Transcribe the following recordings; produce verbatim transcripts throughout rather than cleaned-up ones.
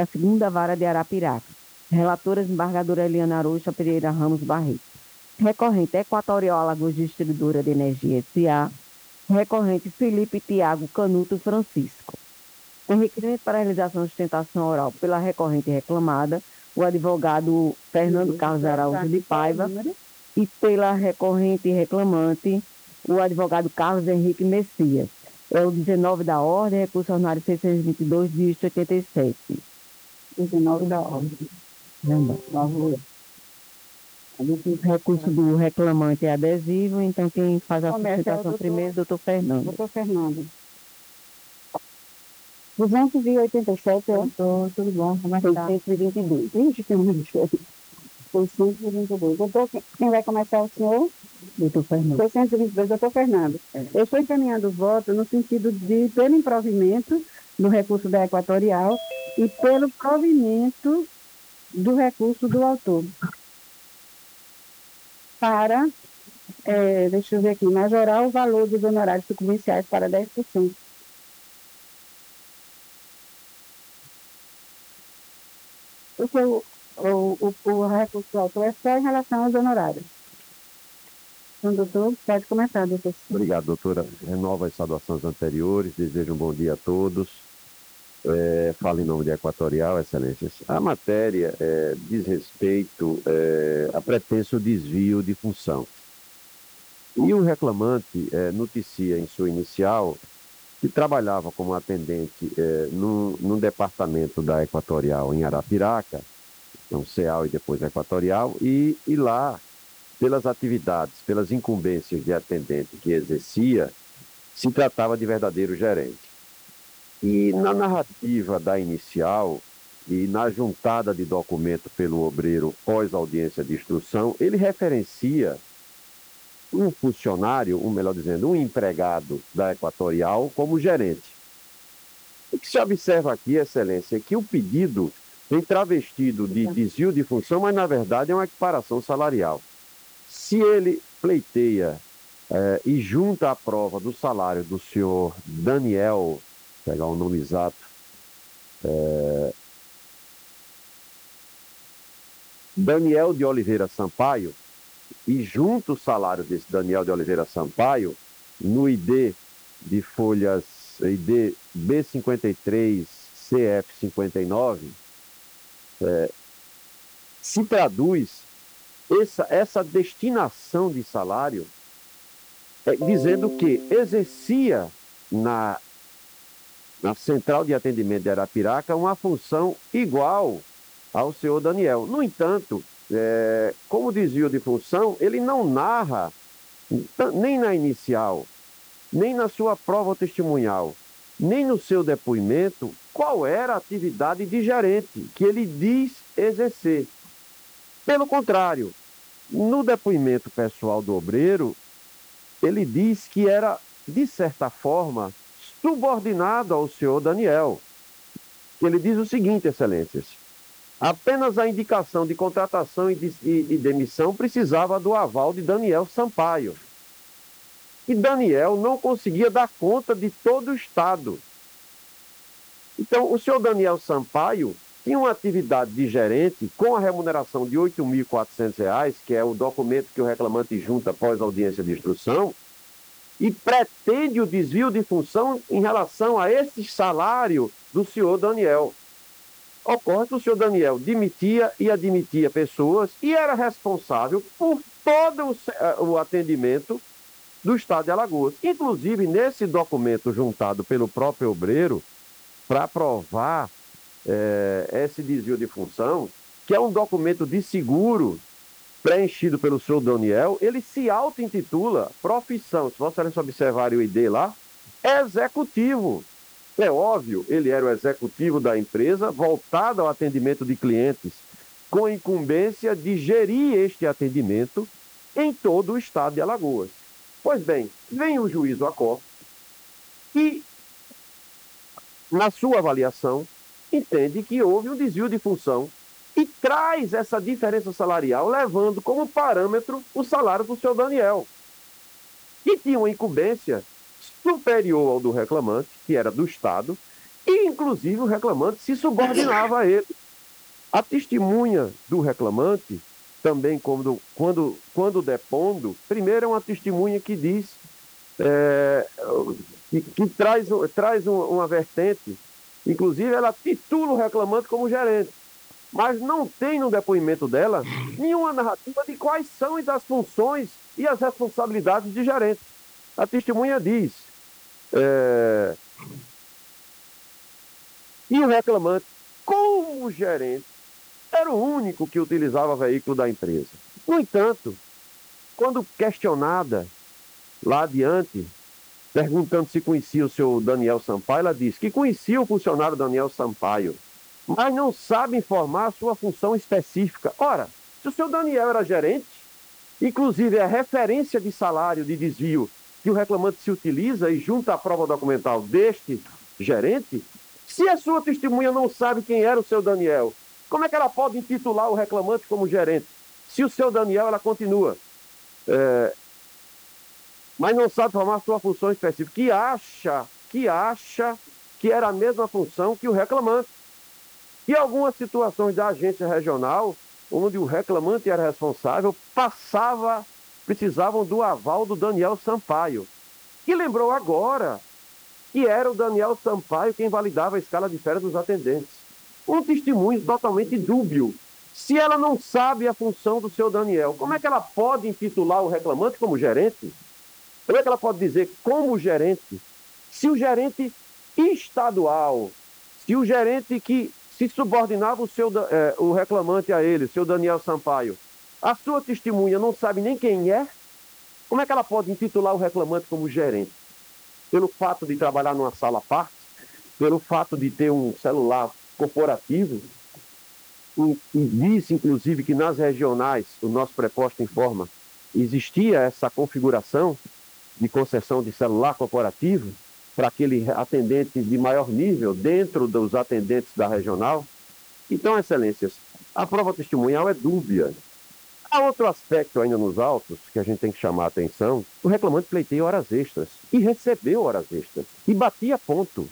A segunda vara de Arapiraca. Relatora desembargadora Eliana Arocha Pereira Ramos Barreto. Recorrente Equatorial Alagoas Distribuidora de Energia S A. Recorrente Felipe Tiago Canuto Francisco. Com requerimento para realização de sustentação oral pela recorrente reclamada, o advogado Fernando Carlos Araújo de Paiva, e pela recorrente reclamante, o advogado Carlos Henrique Messias. É o dezenove da ordem, recurso ordinário seiscentos e vinte e dois, dígito oitenta e sete. dezenove da ordem. O recurso do reclamante é adesivo, então quem faz a sustentação primeiro é o doutor Fernando. Doutor Fernando. duzentos e oitenta e sete, doutor, tudo bom? Como é que está? seiscentos e vinte e dois. Ixi, que número diferente. seiscentos e vinte e dois. Doutor, quem vai começar é o senhor? Doutor Fernando. seiscentos e vinte e dois, doutor Fernando. É. Eu estou encaminhando o voto no sentido de, pelo improvimento do recurso da Equatorial e pelo provimento do recurso do autor. Para, é, deixa eu ver aqui, majorar o valor dos honorários sucumbenciais para dez por cento. Porque o, o, o, o recurso do autor é só em relação aos honorários. Então, doutor, pode começar, doutor. Obrigado, doutora. Renovo as saudações anteriores, desejo um bom dia a todos. É, falo em nome da Equatorial, Excelências. A matéria é, diz respeito é, a pretenso desvio de função. E o reclamante é, noticia em sua inicial que trabalhava como atendente é, num, num departamento da Equatorial em Arapiraca, então CEAL e depois Equatorial, e, e lá, pelas atividades, pelas incumbências de atendente que exercia, se tratava de verdadeiro gerente. E na narrativa da inicial e na juntada de documento pelo obreiro pós-audiência de instrução, ele referencia um funcionário, ou melhor dizendo, um empregado da Equatorial como gerente. O que se observa aqui, Excelência, é que o pedido vem travestido de desvio de função, mas na verdade é uma equiparação salarial. Se ele pleiteia eh, e junta a prova do salário do senhor Daniel, vou pegar o nome exato, é, Daniel de Oliveira Sampaio, e junta o salário desse Daniel de Oliveira Sampaio no I D de folhas, I D B cinquenta e três, C F cinquenta e nove, é, se traduz essa, essa destinação de salário é, dizendo que exercia na, na Central de Atendimento de Arapiraca uma função igual ao senhor Daniel. No entanto, é, como desvio de função, ele não narra, nem na inicial, nem na sua prova testemunhal, nem no seu depoimento, qual era a atividade de gerente que ele diz exercer. Pelo contrário, no depoimento pessoal do obreiro, ele diz que era, de certa forma, subordinado ao senhor Daniel. Ele diz o seguinte, Excelências: apenas a indicação de contratação e, de, e, e demissão precisava do aval de Daniel Sampaio. E Daniel não conseguia dar conta de todo o Estado. Então, o senhor Daniel Sampaio tinha uma atividade de gerente com a remuneração de oito mil e quatrocentos reais, que é o documento que o reclamante junta após a audiência de instrução, e pretende o desvio de função em relação a esse salário do senhor Daniel. Ocorre que o senhor Daniel demitia e admitia pessoas e era responsável por todo o, o atendimento do Estado de Alagoas. Inclusive, nesse documento juntado pelo próprio obreiro, para provar é, esse desvio de função, que é um documento de seguro preenchido pelo senhor Daniel, ele se auto-intitula profissão, se vocês observarem o I D lá, executivo. É óbvio, ele era o executivo da empresa, voltado ao atendimento de clientes, com incumbência de gerir este atendimento em todo o estado de Alagoas. Pois bem, vem o juiz Acó e, na sua avaliação, entende que houve um desvio de função e traz essa diferença salarial, levando como parâmetro o salário do senhor Daniel, que tinha uma incumbência superior ao do reclamante, que era do Estado, e, inclusive, o reclamante se subordinava a ele. A testemunha do reclamante, também quando, quando, quando depondo, primeiro é uma testemunha que diz, é, que, que traz, traz uma vertente, inclusive ela titula o reclamante como gerente, mas não tem no depoimento dela nenhuma narrativa de quais são as funções e as responsabilidades de gerente. A testemunha diz, é, e o reclamante, como gerente, era o único que utilizava veículo da empresa. No entanto, quando questionada lá adiante, perguntando se conhecia o seu Daniel Sampaio, ela disse que conhecia o funcionário Daniel Sampaio, mas não sabe informar a sua função específica. Ora, se o seu Daniel era gerente, inclusive é referência de salário de desvio que o reclamante se utiliza e junta a prova documental deste gerente, se a sua testemunha não sabe quem era o seu Daniel, como é que ela pode intitular o reclamante como gerente? Se o seu Daniel, ela continua, é, mas não sabe formar sua função específica, que acha, que acha que era a mesma função que o reclamante. E algumas situações da agência regional, onde o reclamante era responsável, passava, precisavam do aval do Daniel Sampaio, que lembrou agora que era o Daniel Sampaio quem validava a escala de férias dos atendentes. Um testemunho totalmente dúbio. Se ela não sabe a função do seu Daniel, como é que ela pode intitular o reclamante como gerente? Como é que ela pode dizer como gerente? Se o gerente estadual, se o gerente que se subordinava o, seu, é, o reclamante a ele, o seu Daniel Sampaio, a sua testemunha não sabe nem quem é, como é que ela pode intitular o reclamante como gerente? Pelo fato de trabalhar numa sala à parte, pelo fato de ter um celular corporativo, e, e disse, inclusive, que nas regionais, o nosso preposto informa, existia essa configuração de concessão de celular corporativo para aquele atendente de maior nível dentro dos atendentes da regional. Então, excelências, a prova testemunhal é dúbia. Há outro aspecto ainda nos autos que a gente tem que chamar a atenção. O reclamante pleiteia horas extras e recebeu horas extras e batia ponto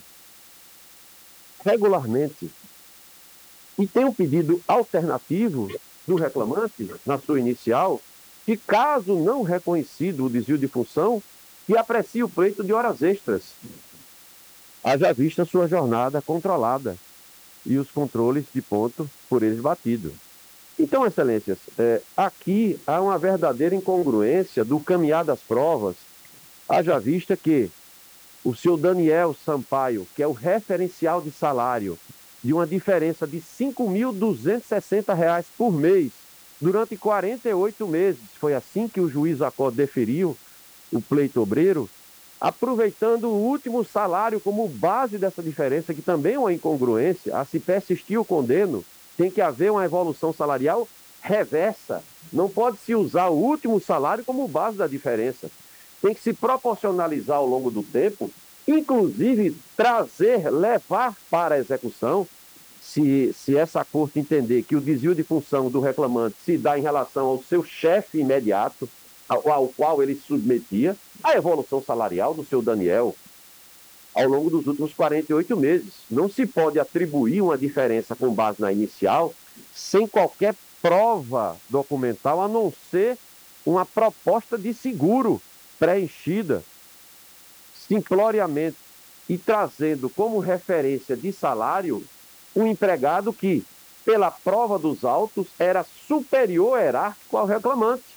regularmente. E tem um pedido alternativo do reclamante, na sua inicial, que caso não reconhecido o desvio de função, que aprecie o pleito de horas extras, haja vista sua jornada controlada e os controles de ponto por eles batidos. Então, excelências, é, aqui há uma verdadeira incongruência do caminhar das provas, haja vista que o senhor Daniel Sampaio, que é o referencial de salário, de uma diferença de cinco mil duzentos e sessenta reais por mês, durante quarenta e oito meses, foi assim que o juiz Acó deferiu o pleito obreiro, aproveitando o último salário como base dessa diferença, que também é uma incongruência, a se persistir o condeno, tem que haver uma evolução salarial reversa. Não pode se usar o último salário como base da diferença. Tem que se proporcionalizar ao longo do tempo, inclusive trazer, levar para a execução, se, se essa corte entender que o desvio de função do reclamante se dá em relação ao seu chefe imediato, ao, ao qual ele se submetia, a evolução salarial do seu Daniel ao longo dos últimos quarenta e oito meses. Não se pode atribuir uma diferença com base na inicial sem qualquer prova documental, a não ser uma proposta de seguro preenchida simploriamente e trazendo como referência de salário um empregado que, pela prova dos autos, era superior hierárquico ao reclamante.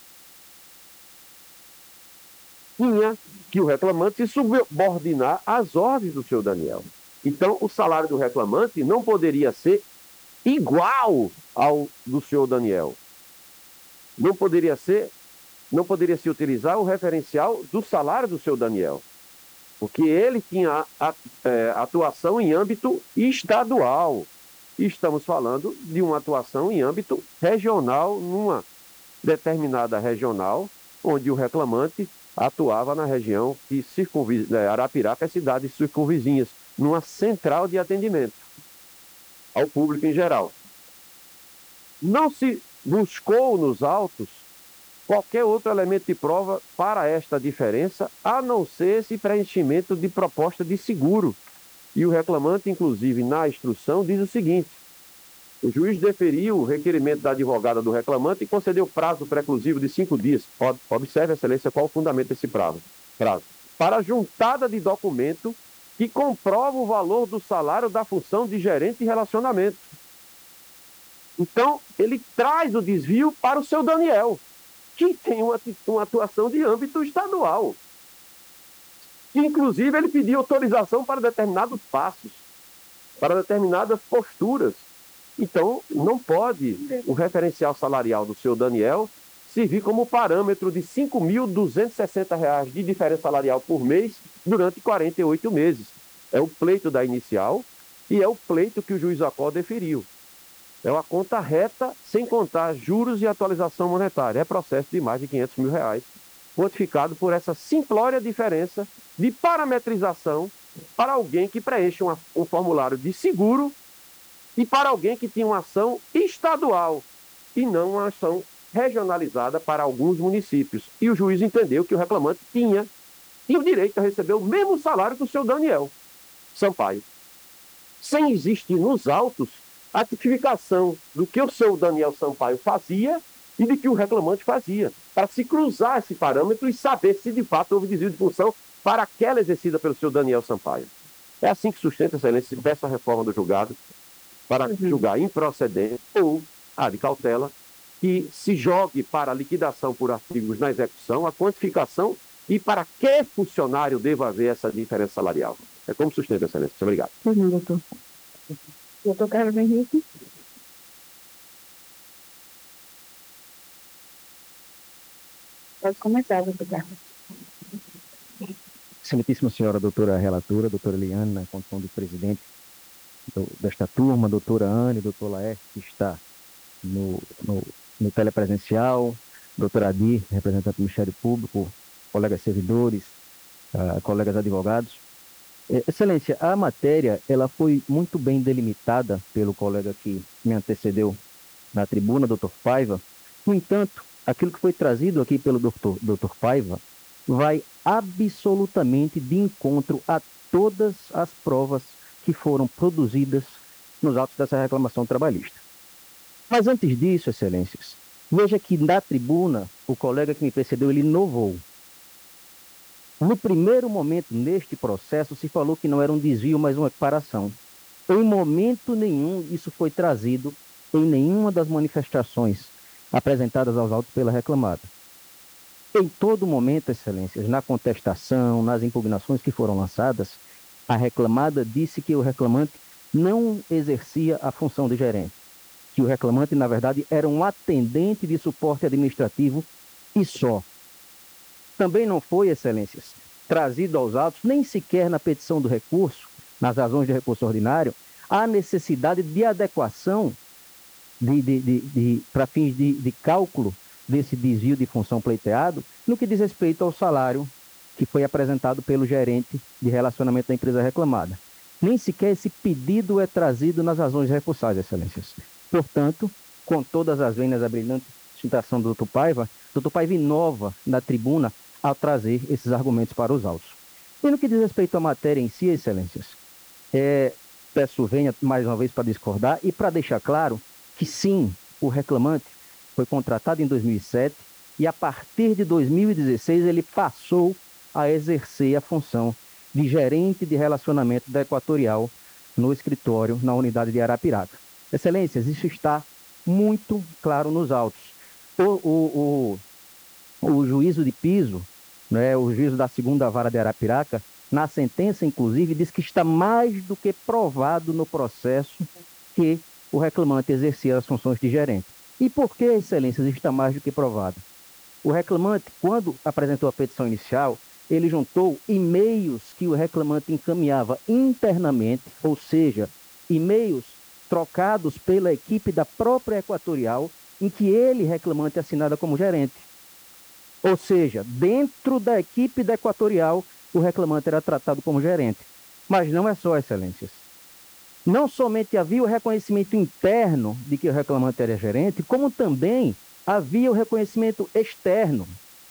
Tinha que o reclamante se subordinar às ordens do seu Daniel. Então, o salário do reclamante não poderia ser igual ao do senhor Daniel. Não poderia ser, não poderia se utilizar o referencial do salário do seu Daniel, porque ele tinha atuação em âmbito estadual. E estamos falando de uma atuação em âmbito regional, numa determinada regional, onde o reclamante atuava na região que circunvizinha, Arapiraca e cidades circunvizinhas, numa central de atendimento ao público em geral. Não se buscou nos autos qualquer outro elemento de prova para esta diferença, a não ser esse preenchimento de proposta de seguro, E o reclamante, inclusive, na instrução, diz o seguinte: o juiz deferiu o requerimento da advogada do reclamante e concedeu prazo preclusivo de cinco dias. Observe, Excelência, qual o fundamento desse prazo. prazo. Para a juntada de documento que comprova o valor do salário da função de gerente de relacionamento. Então, ele traz o desvio para o seu Daniel, que tem uma, uma atuação de âmbito estadual. Que, inclusive, ele pediu autorização para determinados passos, para determinadas posturas. Então, não pode o referencial salarial do seu Daniel servir como parâmetro de cinco mil duzentos e sessenta reais de diferença salarial por mês durante quarenta e oito meses. É o pleito da inicial e é o pleito que o juiz Acó deferiu. É uma conta reta, sem contar juros e atualização monetária. É processo de mais de quinhentos mil reais, quantificado por essa simplória diferença de parametrização para alguém que preenche uma, um formulário de seguro e para alguém que tinha uma ação estadual e não uma ação regionalizada para alguns municípios. E o juiz entendeu que o reclamante tinha, tinha o direito a receber o mesmo salário que o seu Daniel Sampaio, sem existir nos autos a tipificação do que o seu Daniel Sampaio fazia e de que o reclamante fazia, para se cruzar esse parâmetro e saber se de fato houve desvio de função para aquela exercida pelo seu Daniel Sampaio. É assim que sustenta, Excelência, peço a reforma do julgado para uhum. julgar improcedente ou a de cautela, que se jogue para a liquidação por artigos na execução, a quantificação e para que funcionário deva haver essa diferença salarial. É como sustenta, Excelência. Obrigado. Uhum, doutor. Doutor Carlos Henrique. Pode começar, doutor Carlos. Excelentíssima senhora doutora relatora, doutora Eliane, na condição de presidente do, desta turma, doutora Anne, doutor Laerte, que está no, no, no telepresencial, doutora Adir, representante do Ministério Público, colegas servidores, uh, colegas advogados. Excelência, a matéria ela foi muito bem delimitada pelo colega que me antecedeu na tribuna, doutor Paiva. No entanto, aquilo que foi trazido aqui pelo doutor, doutor Paiva vai absolutamente de encontro a todas as provas que foram produzidas nos autos dessa reclamação trabalhista. Mas antes disso, excelências, veja que na tribuna, o colega que me precedeu, ele inovou. No primeiro momento, neste processo, se falou que não era um desvio, mas uma equiparação. Em momento nenhum isso foi trazido em nenhuma das manifestações apresentadas aos autos pela reclamada. Em todo momento, excelências, na contestação, nas impugnações que foram lançadas, a reclamada disse que o reclamante não exercia a função de gerente, que o reclamante, na verdade, era um atendente de suporte administrativo e só. Também não foi, excelências, trazido aos autos, nem sequer na petição do recurso, nas razões de recurso ordinário, a necessidade de adequação de, de, de, de, para fins de, de cálculo desse desvio de função pleiteado, no que diz respeito ao salário que foi apresentado pelo gerente de relacionamento da empresa reclamada. Nem sequer esse pedido é trazido nas razões recursais, excelências. Portanto, com todas as vênias da brilhante citação do doutor Paiva, doutor Paiva inova na tribuna ao trazer esses argumentos para os autos. E no que diz respeito à matéria em si, excelências, é, peço venha mais uma vez para discordar e para deixar claro que sim, o reclamante foi contratado em dois mil e sete e a partir de dois mil e dezesseis ele passou a exercer a função de gerente de relacionamento da Equatorial no escritório na unidade de Arapiraca. Excelências, isso está muito claro nos autos. O, o, o, o juízo de piso, né, o juízo da segunda vara de Arapiraca, na sentença, inclusive, diz que está mais do que provado no processo que o reclamante exercia as funções de gerente. E por que, excelências, está mais do que provado? O reclamante, quando apresentou a petição inicial, ele juntou e-mails que o reclamante encaminhava internamente, ou seja, e-mails trocados pela equipe da própria Equatorial, em que ele, reclamante, assinava como gerente. Ou seja, dentro da equipe da Equatorial, o reclamante era tratado como gerente. Mas não é só, excelências. Não somente havia o reconhecimento interno de que o reclamante era gerente, como também havia o reconhecimento externo.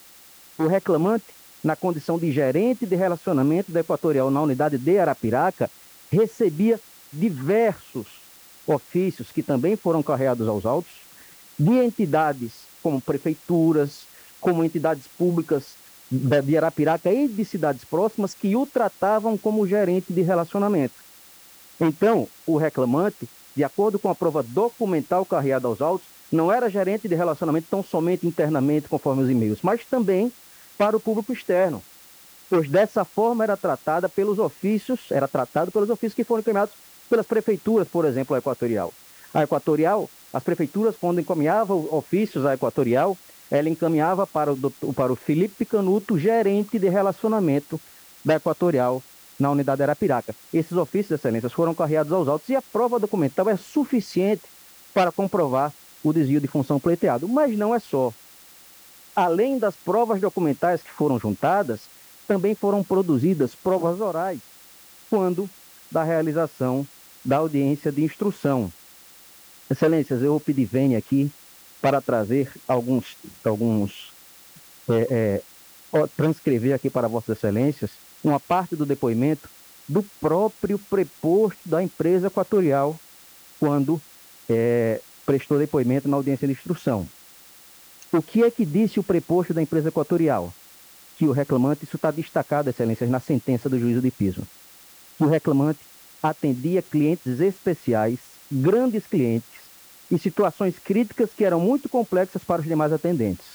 O reclamante, na condição de gerente de relacionamento da Equatorial na unidade de Arapiraca, recebia diversos ofícios que também foram carreados aos autos de entidades como prefeituras, como entidades públicas de Arapiraca e de cidades próximas que o tratavam como gerente de relacionamento. Então, o reclamante, de acordo com a prova documental carreada aos autos, não era gerente de relacionamento tão somente internamente, conforme os e-mails, mas também para o público externo, pois dessa forma era tratada pelos ofícios, era tratado pelos ofícios que foram encaminhados pelas prefeituras, por exemplo, a Equatorial. A Equatorial, as prefeituras, quando encaminhavam ofícios à Equatorial, ela encaminhava para o, doutor, para o Felipe Canuto, gerente de relacionamento da Equatorial na unidade Arapiraca. Esses ofícios, excelências, foram carreados aos autos e a prova documental é suficiente para comprovar o desvio de função pleiteado. Mas não é só. Além das provas documentais que foram juntadas, também foram produzidas provas orais quando da realização da audiência de instrução. Excelências, eu vou pedir vênia aqui para trazer alguns, alguns é, é, transcrever aqui para Vossas Excelências uma parte do depoimento do próprio preposto da empresa Equatorial quando é, prestou depoimento na audiência de instrução. O que é que disse o preposto da empresa Equatorial? Que o reclamante, isso está destacado, Excelências, na sentença do juízo de piso, que o reclamante atendia clientes especiais, grandes clientes, e situações críticas que eram muito complexas para os demais atendentes.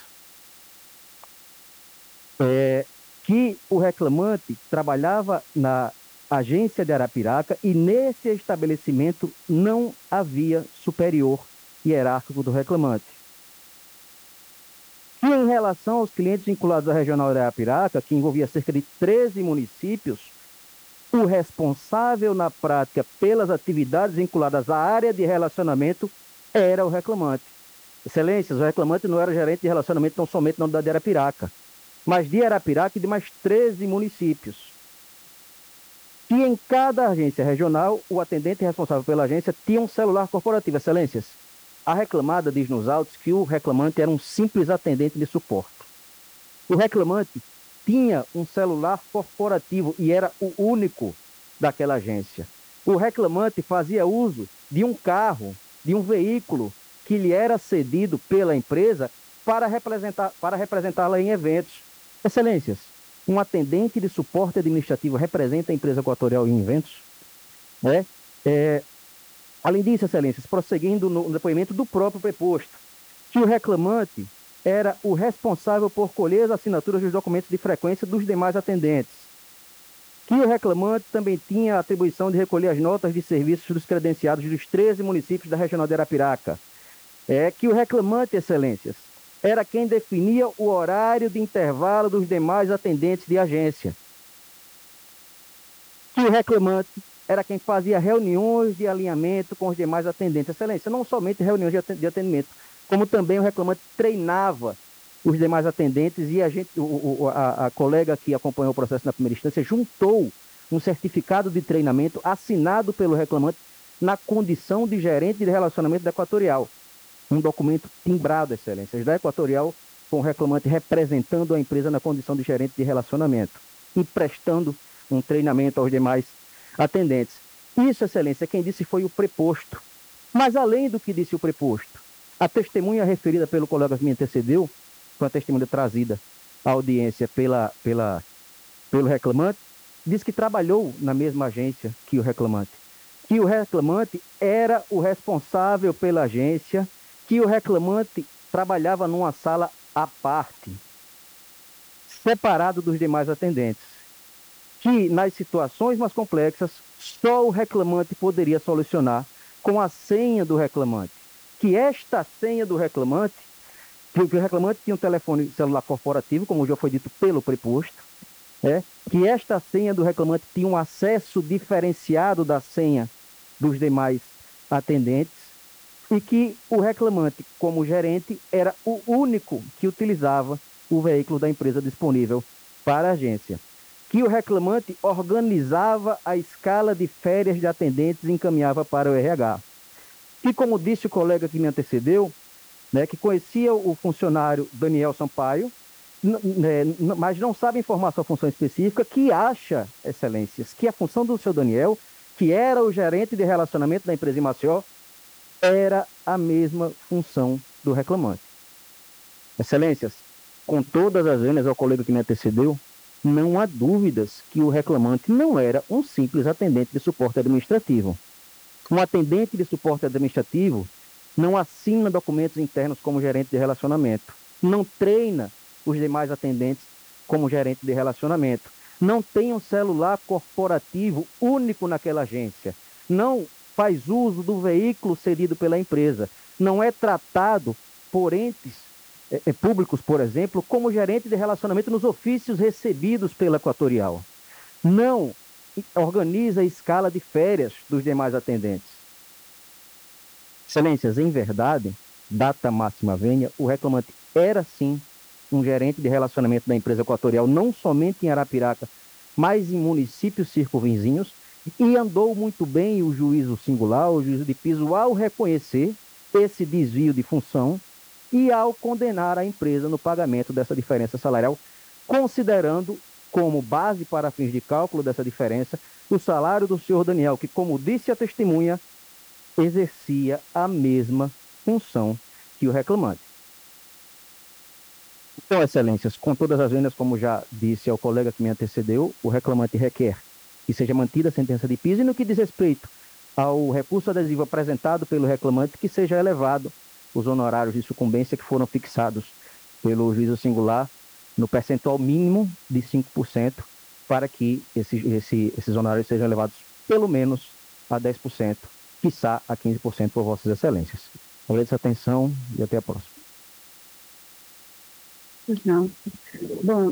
É, que o reclamante trabalhava na agência de Arapiraca e nesse estabelecimento não havia superior hierárquico do reclamante. E em relação aos clientes vinculados à regional de Arapiraca, que envolvia cerca de treze municípios, o responsável na prática pelas atividades vinculadas à área de relacionamento era o reclamante. Excelências, o reclamante não era gerente de relacionamento tão somente na unidade de Arapiraca, mas de Arapiraca e de mais treze municípios. E em cada agência regional, o atendente responsável pela agência tinha um celular corporativo. Excelências, a reclamada diz nos autos que o reclamante era um simples atendente de suporte. O reclamante tinha um celular corporativo e era o único daquela agência. O reclamante fazia uso de um carro, de um veículo que lhe era cedido pela empresa para representar, para representá-la em eventos. Excelências, um atendente de suporte administrativo representa a empresa Equatorial em eventos? Né? É, além disso, Excelências, prosseguindo no depoimento do próprio preposto, que o reclamante era o responsável por colher as assinaturas dos documentos de frequência dos demais atendentes, que o reclamante também tinha a atribuição de recolher as notas de serviços dos credenciados dos treze municípios da regional de Arapiraca, é que o reclamante, Excelências, era quem definia o horário de intervalo dos demais atendentes de agência, que o reclamante era quem fazia reuniões de alinhamento com os demais atendentes. Excelência, não somente reuniões de atendimento, como também o reclamante treinava os demais atendentes e a, gente, o, o, a, a colega que acompanhou o processo na primeira instância juntou um certificado de treinamento assinado pelo reclamante na condição de gerente de relacionamento da Equatorial. Um documento timbrado, Excelências, da Equatorial, com o reclamante representando a empresa na condição de gerente de relacionamento e prestando um treinamento aos demais atendentes. Isso, Excelência, quem disse foi o preposto. Mas além do que disse o preposto, a testemunha referida pelo colega que me antecedeu, foi uma testemunha trazida à audiência pela, pela, pelo reclamante, diz que trabalhou na mesma agência que o reclamante, que o reclamante era o responsável pela agência, que o reclamante trabalhava numa sala à parte, separado dos demais atendentes, que nas situações mais complexas, só o reclamante poderia solucionar com a senha do reclamante, que esta senha do reclamante, que o reclamante tinha um telefone celular corporativo, como já foi dito pelo preposto, é, que esta senha do reclamante tinha um acesso diferenciado da senha dos demais atendentes e que o reclamante, como gerente, era o único que utilizava o veículo da empresa disponível para a agência. Que o reclamante organizava a escala de férias de atendentes e encaminhava para o R H. E como disse o colega que me antecedeu, né, que conhecia o funcionário Daniel Sampaio, né, mas não sabe informar sua função específica, que acha, Excelências, que a função do seu Daniel, que era o gerente de relacionamento da empresa em Maceió, era a mesma função do reclamante. Excelências, com todas as vênias ao colega que me antecedeu, não há dúvidas que o reclamante não era um simples atendente de suporte administrativo. Um atendente de suporte administrativo não assina documentos internos como gerente de relacionamento, não treina os demais atendentes como gerente de relacionamento, não tem um celular corporativo único naquela agência, não faz uso do veículo cedido pela empresa, não é tratado por entes eh, públicos, por exemplo, como gerente de relacionamento nos ofícios recebidos pela Equatorial. Não organiza a escala de férias dos demais atendentes. Excelências, em verdade, data máxima vênia, o reclamante era sim um gerente de relacionamento da empresa Equatorial, não somente em Arapiraca, mas em municípios circunvizinhos, e andou muito bem o juízo singular, o juízo de piso, ao reconhecer esse desvio de função e ao condenar a empresa no pagamento dessa diferença salarial, considerando como base para fins de cálculo dessa diferença o salário do senhor Daniel, que, como disse a testemunha, exercia a mesma função que o reclamante. Então, excelências, com todas as vendas, como já disse ao colega que me antecedeu, o reclamante requer que seja mantida a sentença de piso e, no que diz respeito ao recurso adesivo apresentado pelo reclamante, que seja elevado os honorários de sucumbência que foram fixados pelo juízo singular no percentual mínimo de cinco por cento, para que esse, esse, esses honorários sejam elevados pelo menos a dez por cento, quiçá a quinze por cento por vossas excelências. Agradeço a atenção e até a próxima. Não. Bom,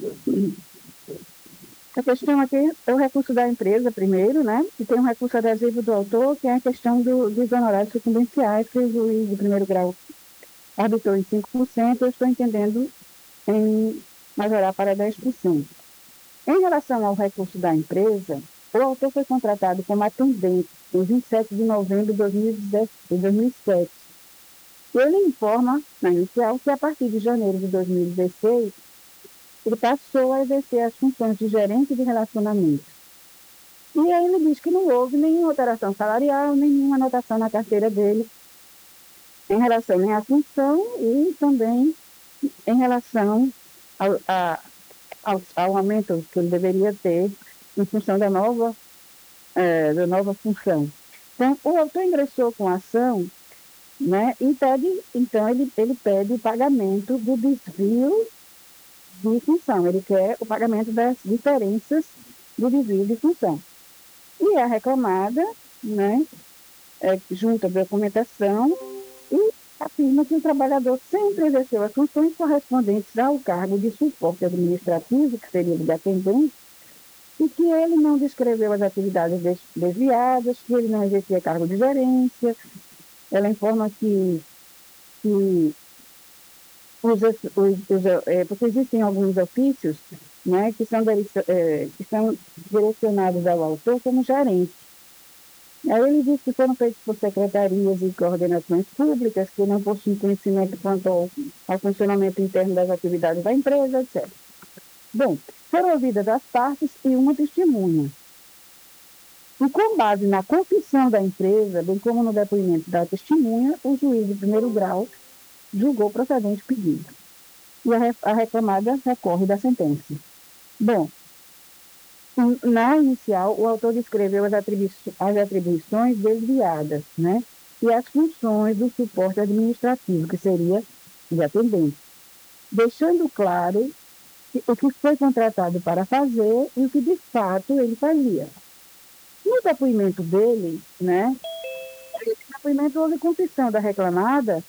a questão aqui é o recurso da empresa primeiro, né? E tem um recurso adesivo do autor, que é a questão do, dos honorários sucumbenciais, que o juiz de primeiro grau arbitrou em cinco por cento, eu estou entendendo em majorar para dez por cento. Em relação ao recurso da empresa, o autor foi contratado como atendente em vinte e sete de novembro de dois mil e sete. Ele informa, na inicial, que a partir de janeiro de dois mil e dezesseis, ele passou a exercer as funções de gerente de relacionamento. E aí ele diz que não houve nenhuma alteração salarial, nenhuma anotação na carteira dele em relação nem à função e também em relação ao, a, ao, ao aumento que ele deveria ter em função da nova, é, da nova função. Então, o autor ingressou com a ação, né, e pede, então, ele, ele pede o pagamento do desvio de função. Ele quer o pagamento das diferenças do desvio de função. E é reclamada, né, é, junta a documentação e afirma que o trabalhador sempre exerceu as funções correspondentes ao cargo de suporte administrativo, que seria de atendente, e que ele não descreveu as atividades desviadas, que ele não exercia cargo de gerência. Ela informa que, que os, os, os, é, porque existem alguns ofícios, né, que, são, é, que são direcionados ao autor como gerente. Aí ele diz que foram feitos por secretarias e coordenações públicas que não possuem conhecimento quanto ao, ao funcionamento interno das atividades da empresa, etcétera. Bom, foram ouvidas as partes e uma testemunha. E com base na confissão da empresa, bem como no depoimento da testemunha, o juiz de primeiro grau julgou procedente o pedido. E a, a reclamada recorre da sentença. Bom, na inicial, o autor descreveu as, atribui as atribuições desviadas, né? E as funções do suporte administrativo, que seria de atendente, deixando claro que, o que foi contratado para fazer e o que de fato ele fazia. No depoimento dele, né? No depoimento houve confissão da reclamada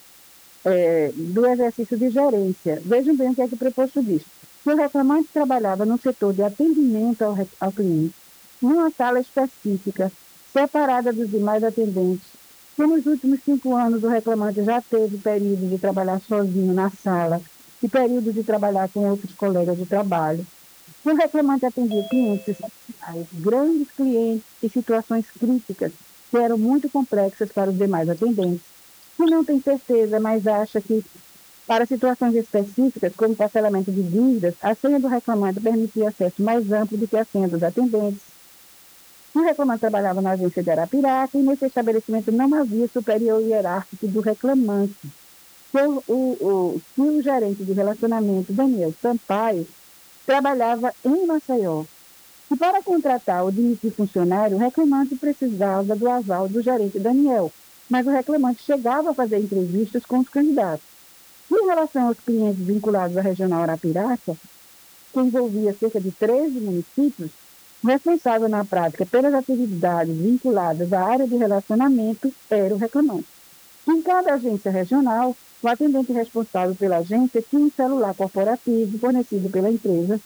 é, do exercício de gerência. Vejam bem o que é que o preposto diz. O reclamante trabalhava no setor de atendimento ao, ao cliente, numa sala específica, separada dos demais atendentes. E nos últimos cinco anos, o reclamante já teve período de trabalhar sozinho na sala e período de trabalhar com outros colegas de trabalho. O reclamante atendia clientes, grandes clientes e situações críticas que eram muito complexas para os demais atendentes. E não tem certeza, mas acha que para situações específicas, como parcelamento de dívidas, a senha do reclamante permitia acesso mais amplo do que a senha dos atendentes. O reclamante trabalhava na agência de Arapiraca e nesse estabelecimento não havia superior hierárquico do reclamante. O, o, o, o gerente de relacionamento, Daniel Sampaio, trabalhava em Maceió. E para contratar ou demitir funcionário, o reclamante precisava do aval do gerente Daniel, mas o reclamante chegava a fazer entrevistas com os candidatos. Em relação aos clientes vinculados à regional Arapiraca, que envolvia cerca de treze municípios, o responsável na prática pelas atividades vinculadas à área de relacionamento era o reclamante. Em cada agência regional, o atendente responsável pela agência tinha um celular corporativo fornecido pela empresa,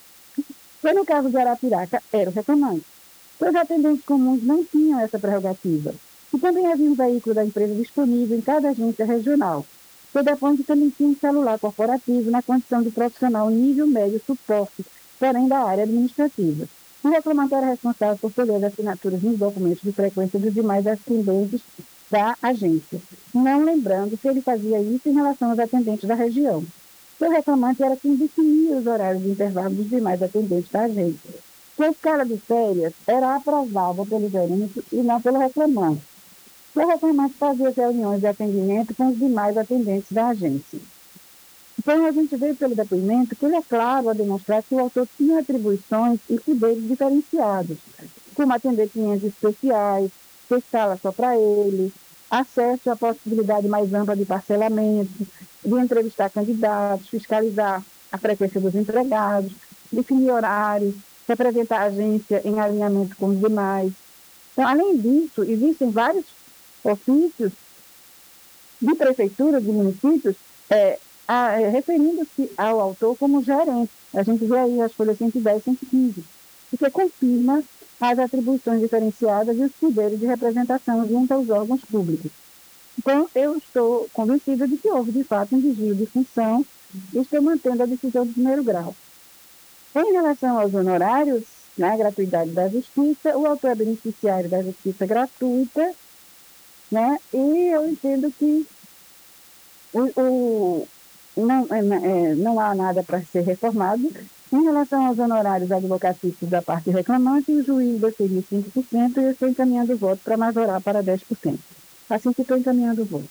que no caso de Arapiraca era o reclamante. Os atendentes comuns não tinham essa prerrogativa. E também havia um veículo da empresa disponível em cada agência regional. O Sodeponte também tinha um celular corporativo na condição de profissional nível médio suporte, porém da área administrativa. O reclamante era responsável por colher as assinaturas nos documentos de frequência dos demais atendentes da agência, não lembrando se ele fazia isso em relação aos atendentes da região. O reclamante era quem definia os horários de intervalo dos demais atendentes da agência. Que a escala de férias era aprovada pelo gerente e não pelo reclamante. O reclamante fazia as reuniões de atendimento com os demais atendentes da agência. Então, a gente vê pelo depoimento que ele é claro a demonstrar que o autor tinha atribuições e poderes diferenciados, como atender clientes especiais, ter sala só para ele, acesso à possibilidade mais ampla de parcelamento, de entrevistar candidatos, fiscalizar a frequência dos empregados, definir horários, representar a agência em alinhamento com os demais. Então, além disso, existem vários ofícios de prefeituras, de municípios, é, a, é, referindo-se ao autor como gerente. A gente vê aí as folhas cento e dez e cento e quinze, o que confirma as atribuições diferenciadas e os poderes de representação junto aos órgãos públicos. Então, eu estou convencida de que houve, de fato, um desvio de função e estou mantendo a decisão de primeiro grau. Em relação aos honorários, na gratuidade da justiça, o autor é beneficiário da justiça gratuita, né? E eu entendo que o, o, não, é, não há nada para ser reformado. Em relação aos honorários advocatícios da parte reclamante, o juiz deferia cinco por cento e eu estou encaminhando o voto para majorar para dez por cento. Assim que estou encaminhando o voto.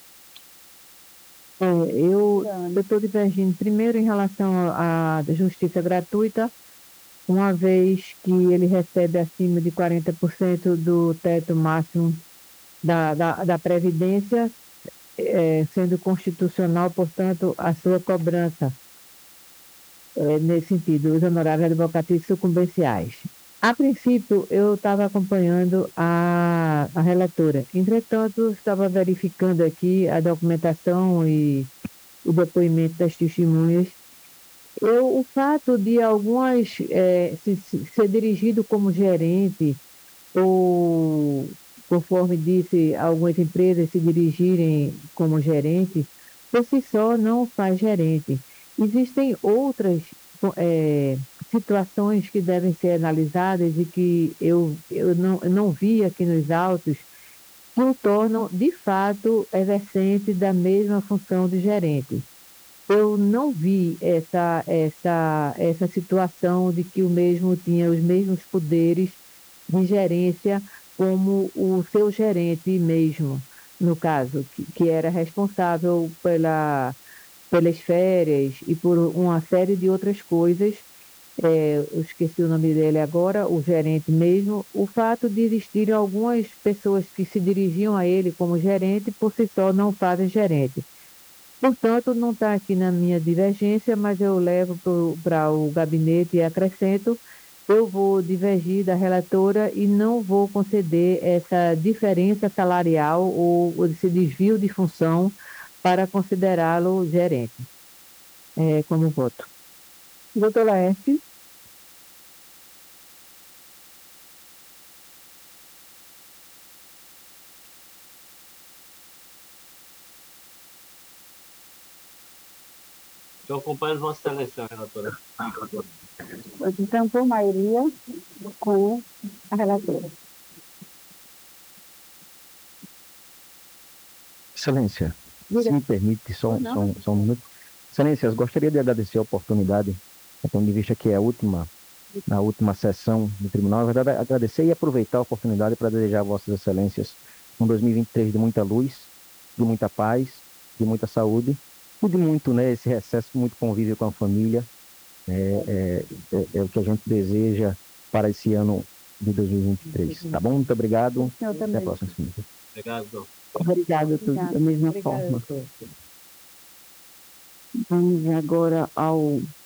É, eu estou divergindo primeiro em relação à justiça gratuita, uma vez que ele recebe acima de quarenta por cento do teto máximo da, da, da Previdência, é, sendo constitucional, portanto, a sua cobrança, é, nesse sentido, os honorários advocatícios sucumbenciais. A princípio, eu estava acompanhando a, a relatora. Entretanto, estava verificando aqui a documentação e o depoimento das testemunhas. Eu, o fato de algumas é, se, se, ser dirigido como gerente, ou, conforme disse, algumas empresas se dirigirem como gerente, por si só não faz gerente. Existem outras é, situações que devem ser analisadas e que eu, eu, não, eu não vi aqui nos autos, que o tornam, de fato, exercente da mesma função de gerente. Eu não vi essa, essa, essa situação de que o mesmo tinha os mesmos poderes de gerência como o seu gerente mesmo, no caso, que, que era responsável pela, pelas férias e por uma série de outras coisas. É, eu esqueci o nome dele agora, o gerente mesmo. O fato de existirem algumas pessoas que se dirigiam a ele como gerente, por si só não fazem gerente. Portanto, não está aqui na minha divergência, mas eu levo para o gabinete e acrescento. Eu vou divergir da relatora e não vou conceder essa diferença salarial ou, ou esse desvio de função para considerá-lo gerente, é, como voto. Doutor Laerte. Eu acompanho Vossa Excelência, relatora. Então, por maioria, com a relatora. Excelência, Diga. se me permite só, só, um- só um minuto. Excelências, gostaria de agradecer a oportunidade, tendo em vista que é a última na última sessão do tribunal. Na verdade, agradecer e aproveitar a oportunidade para desejar a Vossas Excelências um dois mil e vinte e três de muita luz, de muita paz, de muita saúde, e de muito, né, esse recesso, muito convívio com a família. É, é, é, é o que a gente deseja para esse ano de dois mil e vinte e três. Tá bom? Muito obrigado. Eu Até a também. próxima semana. Obrigado. Obrigada, tudo da mesma Obrigada, forma. doutor. Vamos agora ao